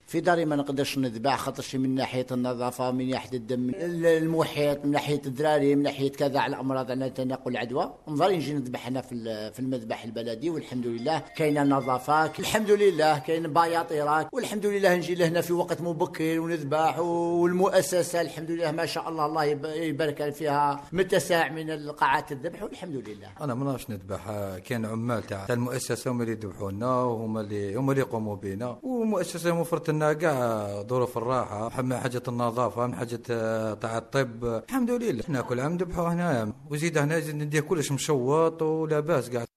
في داري ما نقدرش نذبح، خاطرش من ناحيه النظافه، من ناحيه الدم المحيط، من ناحيه الذراري، من ناحيه كذا على الامراض على تناقل العدوى. نظري نجي نذبح هنا في المذبح البلدي، والحمد لله كاينه نظافه، الحمد لله كاين بياطيرات، والحمد لله نجي لهنا في وقت مبكر ونذبح. والمؤسسه الحمد لله ما شاء الله، الله يبارك فيها، متسع من القاعات الذبح والحمد لله. انا ما نعرفش نذبح، كاين عمال تاع المؤسسه هما اللي يذبحوا لنا، وهما اللي يقوموا بنا، والمؤسسه موفرت لنا كاع ظروف الراحه، من حاجه النظافه، من حاجه تاع الطب، الحمد لله. احنا كل عام نذبحوا هنا، وزيد هنا نديه كلش مشوط ولاباس كاع.